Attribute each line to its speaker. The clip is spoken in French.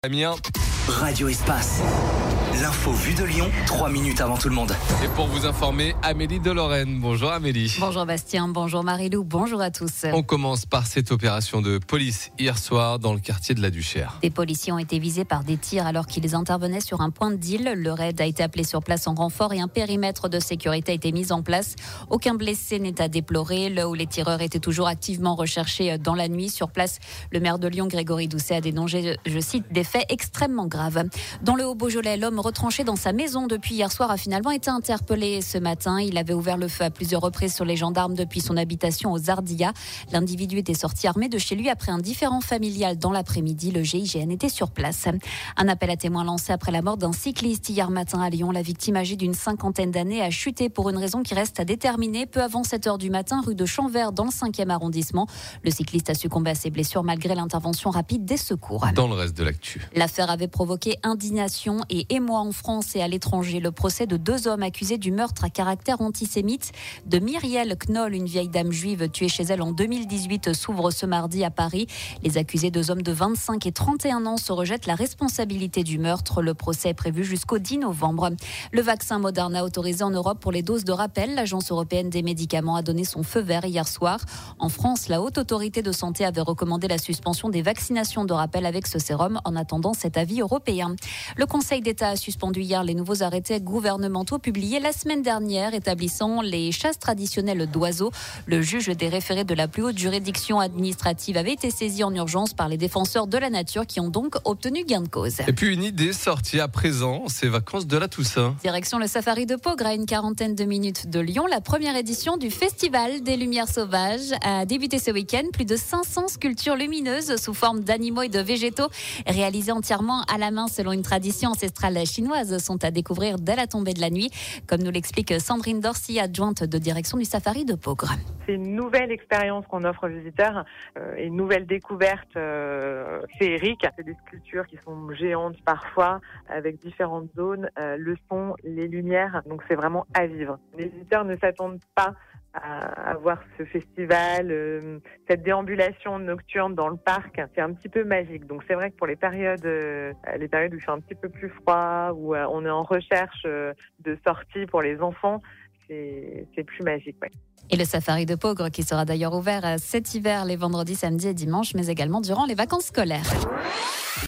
Speaker 1: Amiens.
Speaker 2: Radio Espace. L'info vue de Lyon, 3 minutes avant tout le monde.
Speaker 1: Et pour vous informer, Amélie de Lorraine. Bonjour Amélie.
Speaker 3: Bonjour Bastien, bonjour Marie-Lou, bonjour à tous.
Speaker 1: On commence par cette opération de police hier soir dans le quartier de la Duchère.
Speaker 3: Des policiers ont été visés par des tirs alors qu'ils intervenaient sur un point de deal. Le raid a été appelé sur place en renfort et un périmètre de sécurité a été mis en place. Aucun blessé n'est à déplorer. Là où les tireurs étaient toujours activement recherchés dans la nuit. Sur place, le maire de Lyon, Grégory Doucet, a dénoncé, je cite, des faits extrêmement graves. Dans le Haut-Beaujolais, l'homme retranché dans sa maison depuis hier soir a finalement été interpellé ce matin. Il avait ouvert le feu à plusieurs reprises sur les gendarmes depuis son habitation aux Ardillas. L'individu était sorti armé de chez lui après un différend familial dans l'après-midi. Le GIGN était sur place. Un appel à témoins lancé après la mort d'un cycliste hier matin à Lyon. La victime âgée d'une cinquantaine d'années a chuté pour une raison qui reste à déterminer. Peu avant 7 heures du matin, rue de Champvert dans le 5e arrondissement. Le cycliste a succombé à ses blessures malgré l'intervention rapide des secours.
Speaker 1: Dans le reste de l'actu.
Speaker 3: L'affaire avait provoqué indignation et émoi en France et à l'étranger. Le procès de 2 hommes accusés du meurtre à caractère antisémite de Myriel Knoll, une vieille dame juive tuée chez elle en 2018, s'ouvre ce mardi à Paris. Les accusés, 2 hommes de 25 et 31 ans, se rejettent la responsabilité du meurtre. Le procès est prévu jusqu'au 10 novembre. Le vaccin Moderna autorisé en Europe pour les doses de rappel. L'Agence européenne des médicaments a donné son feu vert hier soir. En France, la Haute Autorité de Santé avait recommandé la suspension des vaccinations de rappel avec ce sérum en attendant cet avis européen. Le Conseil d'État a suspendu hier les nouveaux arrêtés gouvernementaux publiés la semaine dernière établissant les chasses traditionnelles d'oiseaux. Le juge des référés de la plus haute juridiction administrative avait été saisi en urgence par les défenseurs de la nature qui ont donc obtenu gain de cause.
Speaker 1: Et puis une idée sortie à présent, ces vacances de la Toussaint.
Speaker 3: Direction le safari de Peaugres à une quarantaine de minutes de Lyon. La première édition du Festival des Lumières Sauvages a débuté ce week-end. Plus de 500 sculptures lumineuses sous forme d'animaux et de végétaux réalisées entièrement à la main selon une tradition ancestrale chinoise sont à découvrir dès la tombée de la nuit, comme nous l'explique Sandrine Dorcy, adjointe de direction du safari de Peaugres.
Speaker 4: C'est une nouvelle expérience qu'on offre aux visiteurs, une nouvelle découverte féerique. C'est des sculptures qui sont géantes parfois, avec différentes zones, le son, les lumières, donc c'est vraiment à vivre. Les visiteurs ne s'attendent pas à voir ce festival, cette déambulation nocturne dans le parc, c'est un petit peu magique. Donc c'est vrai que pour les périodes où il fait un petit peu plus froid, où on est en recherche de sorties pour les enfants, c'est plus magique. Ouais.
Speaker 3: Et le safari de Peaugres qui sera d'ailleurs ouvert cet hiver les vendredis, samedis et dimanches, mais également durant les vacances scolaires.